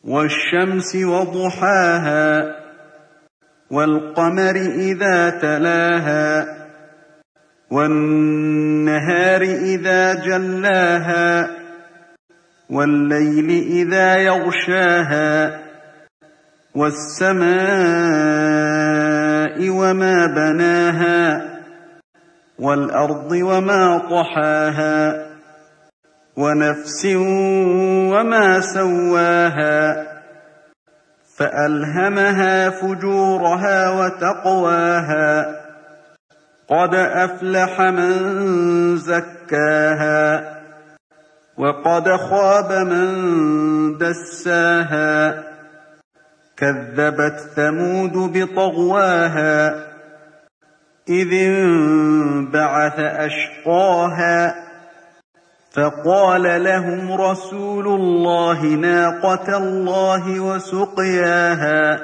والشمس وضحاها والقمر إذا تلاها والنهار إذا جلاها والليل إذا يغشاها والسماء وما بناها والأرض وما طحاها ونفس وما سواها فألهمها فجورها وتقواها قد أفلح من زكاها وقد خاب من دساها كذبت ثمود بطغواها إذ انبعث أشقاها فقال لهم رسول الله ناقة الله وسقياها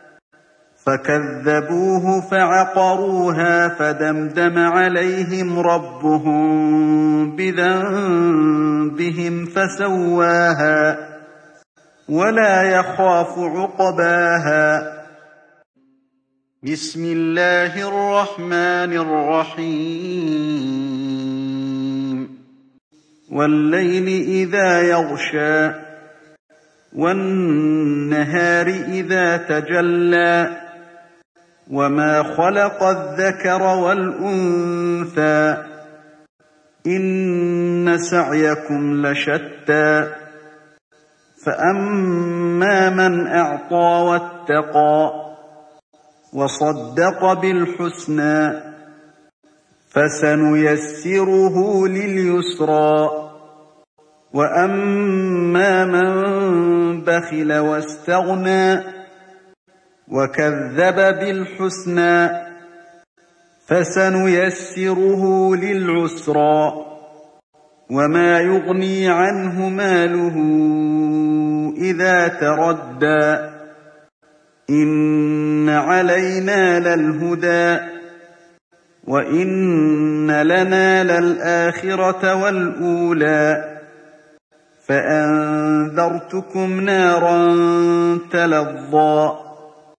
فكذبوه فعقروها فدمدم عليهم ربهم بذنبهم فسواها ولا يخاف عقباها. بسم الله الرحمن الرحيم والليل إذا يغشى والنهار إذا تجلى وما خلق الذكر والأنثى إن سعيكم لشتى فأما من أعطى واتقى وصدق بالحسنى فسنيسره لليسرى وأما من بخل واستغنى وكذب بالحسنى فسنيسره للعسرى وما يغني عنه ماله إذا تردى إن علينا للهدى وإن لنا للآخرة والأولى فأنذرتكم نارا تلظى